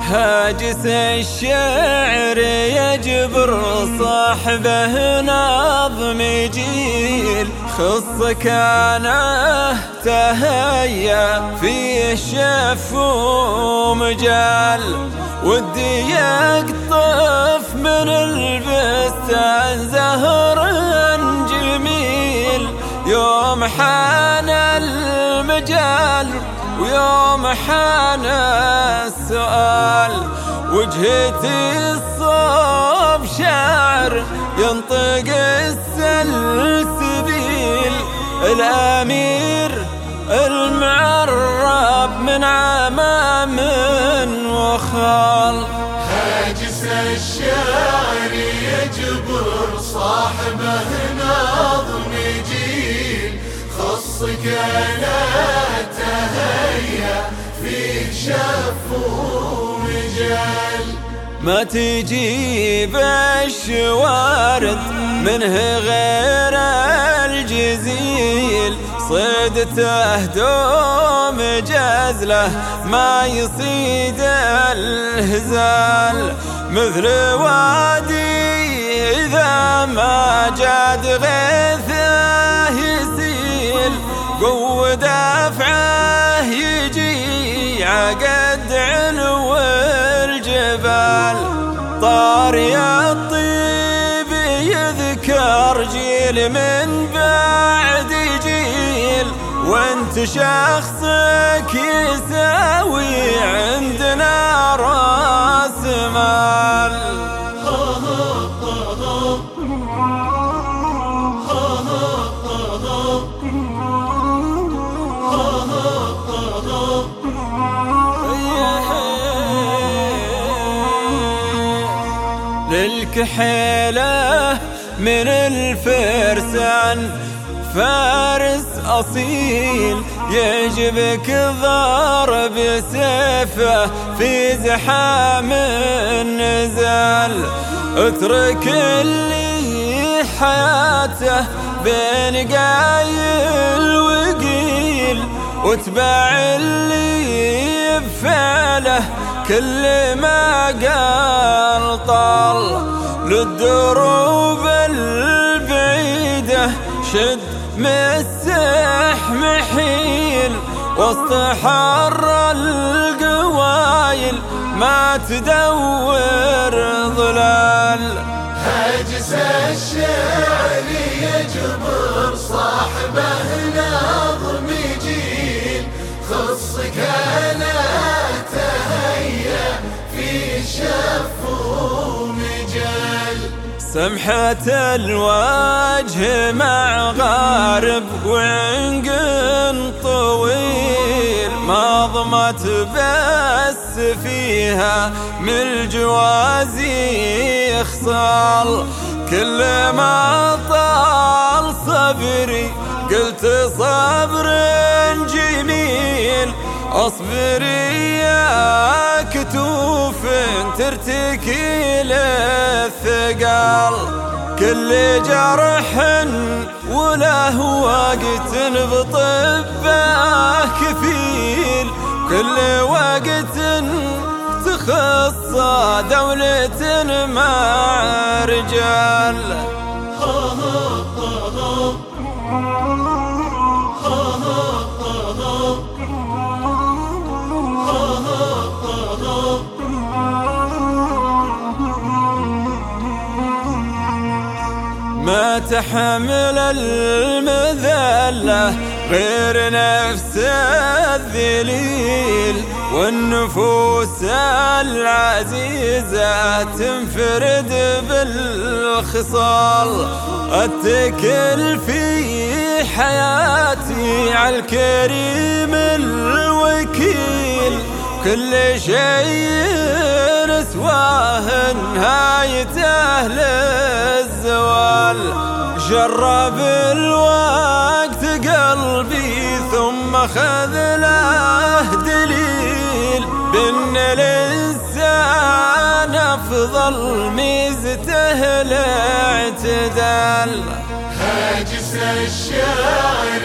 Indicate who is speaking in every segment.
Speaker 1: هاجس الشعر يجبر صاحبه نظم جيل، خصك انا تهيأ فيه شف ومجال، ودي يقطف من البستان زهر جميل، يوم حان المجال ويوم حان السؤال، وجهتي الصوب شعر ينطق السلسبيل، الأمير المعرب من عمام وخال.
Speaker 2: هاجس الشعر يجبر صاحبه نظم جيل، خصك انا تهيأ فيه شف ومجال،
Speaker 1: ما تجيب الشوارد منه غير الجزيل، صيدته دوم جزله ما يصيد الهزال، مثل وادي إذا ما جاد غيثه يسيل، قوة دفعه يجي عقد علو الجبال، طاري الطيب يذكر جيل من بعد جيل، وانت شخصك يساوي عندنا راس مال. للكحيلة من الفرسان فارس أصيل، يعجبك ضرب سيفه في زحام النزال، اترك اللي حياته بين قايل وقيل، واتبع اللي بفعله كل ما قال طال، للدروب البعيدة شد مسح محيل، وسط حر القوايل ما تدور ظلال.
Speaker 2: هاجس الشعر يجبر صاحبه نظم جيل، خصك انا تهيأ في شف ومجال،
Speaker 1: سمحة الوجه مع غارب وعنق طويل، ما ضمت بس فيها من الجوازي خصال، كل ما طال صبري قلت صبر جميل، اصبري يا كتوف ترتكي للثقال، كل جرح وله وقت بطبه كفيل، كل وقت تخص دولة مع رجال. ما تحمل المذلة غير نفس الذليل، والنفوس العزيزة تنفرد بالخصال، اتكل في حياتي على الكريم الوكيل، كل شيء سواه نهايته للزوال، جرب الوقت قلبي ثم خذ له دليل، بأن الإنسان أفضل ميزته الاعتدال.
Speaker 2: هاجس الشعر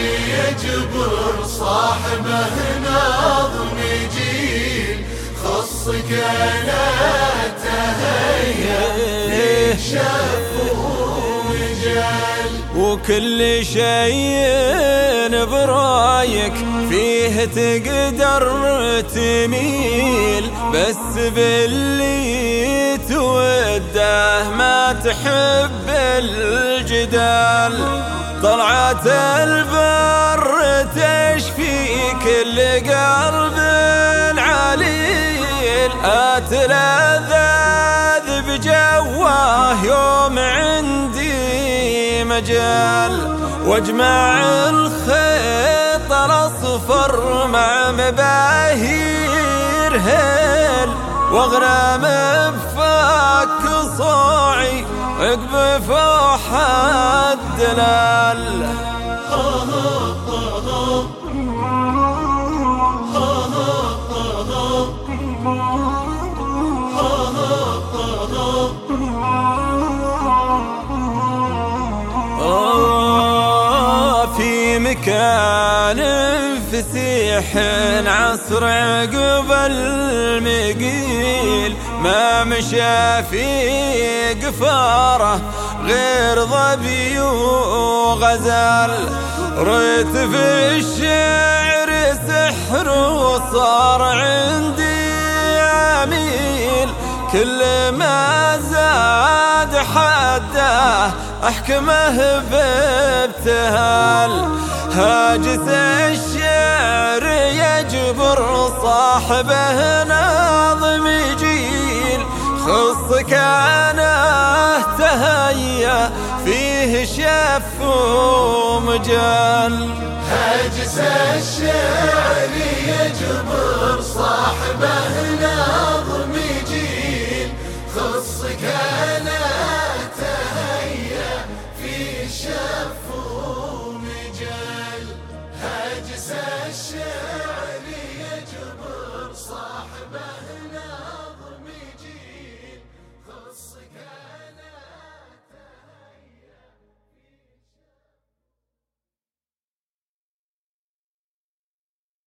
Speaker 2: يجبر صاحبه نظم جيل، خصك مجالات تهيأ فيه شف ومجال،
Speaker 1: وكل شيء برايك فيه تقدر تميل، بس باللي توده ما تحب الجدال. طلعت البر تشفي كل قلب عليل، أتلذذ بجواه يوم عندي مجال، واجمع الخيط الاصفر مع مباهير هيل، واغرم بفك صاعي عقب فوح الدلال. في مكان فسيح عصر عقب المقيل، ما مشى في قفاره غير ظبي وغزال. ريت في الشعر سحر وصار عندي عميل، كل ما زاد حده أحكمه بابتهال. هاجس الشعر يجبر صاحبه ناظم جيل، خص كانه تهيأ فيه شف ومجال.
Speaker 2: هاجس الشعر